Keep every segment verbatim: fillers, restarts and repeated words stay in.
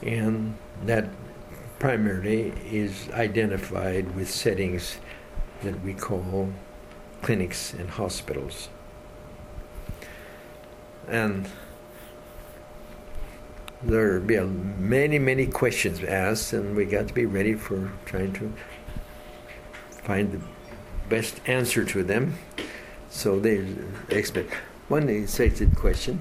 and that primarily is identified with settings that we call clinics and hospitals. And there'll be a many, many questions asked, and we got to be ready for trying to find the best answer to them. So they expect one expected question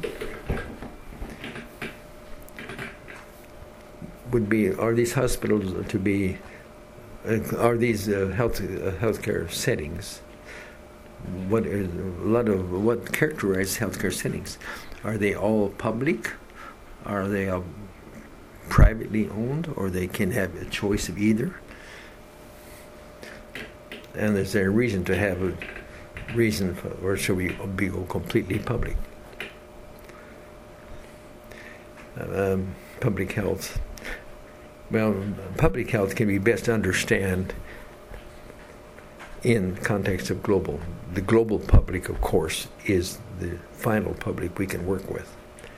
would be: are these hospitals to be? Uh, are these uh, health uh, healthcare settings? What is a lot of what characterize healthcare settings? Are they all public? Are they all privately owned, or they can have a choice of either? And is there a reason to have a reason, for, or should we be completely public? Um, public health. Well, public health can be best understand in context of global. The global public, of course, is the final public we can work with.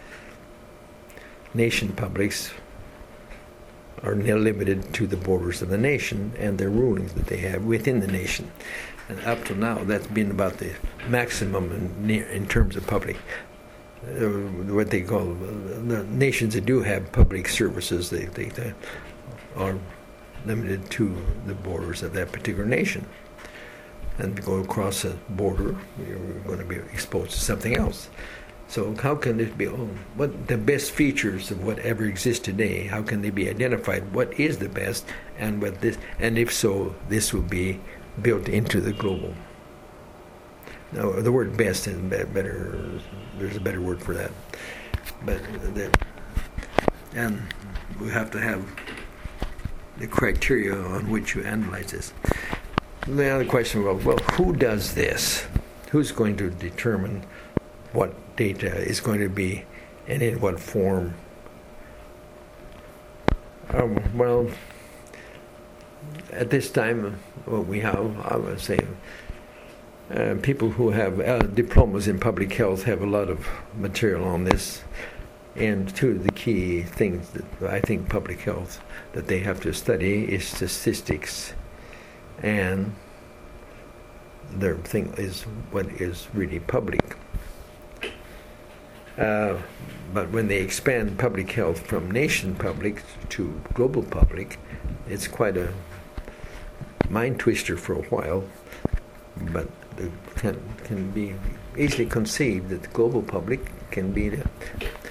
Nation publics are limited to the borders of the nation and the rulings that they have within the nation. And up to now, that's been about the maximum in, in terms of public. Uh, what they call uh, the nations that do have public services, they, they, they are limited to the borders of that particular nation. And go across a border, you're going to be exposed to something else. So how can it be, oh, what the best features of whatever exists today, how can they be identified? What is the best, and what this, and if so, this will be built into the global. Now, the word best is better, there's a better word for that. But, the, and we have to have the criteria on which you analyze this. The other question was, well, who does this? Who's going to determine what data is going to be and in what form? Um, well, at this time, what we have, I would say, uh, people who have uh, diplomas in public health have a lot of material on this. And two of the key things that I think public health that they have to study is statistics, and their thing is what is really public. Uh, but when they expand public health from nation public to global public, it's quite a mind twister for a while, but it can, can be easily conceived that the global public can be the